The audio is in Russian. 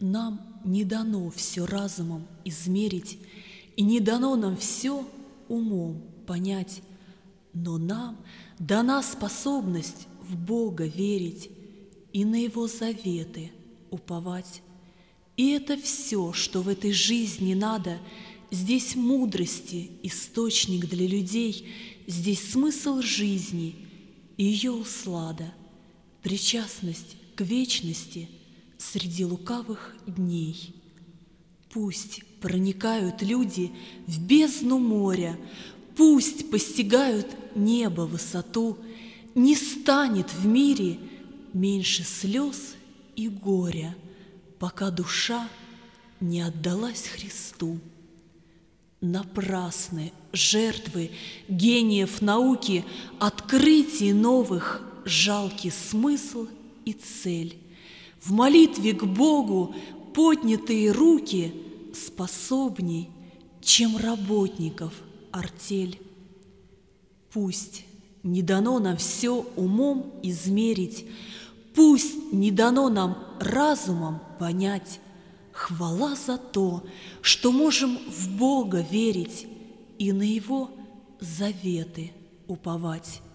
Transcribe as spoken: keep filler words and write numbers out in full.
Нам не дано все разумом измерить, и не дано нам все умом понять, но нам дана способность в Бога верить и на Его заветы уповать. И это все, что в этой жизни надо. Здесь мудрости источник для людей, здесь смысл жизни и ее услада, причастность к вечности среди лукавых дней. Пусть проникают люди в бездну моря, пусть постигают небо высоту, не станет в мире меньше слез и горя, пока душа не отдалась Христу. Напрасны жертвы гениев науки, открытий новых жалкий смысл и цель. В молитве к Богу поднятые руки способней, чем работников артель. Пусть не дано нам все умом измерить, пусть не дано нам разумом понять. Хвала за то, что можем в Бога верить и на Его заветы уповать.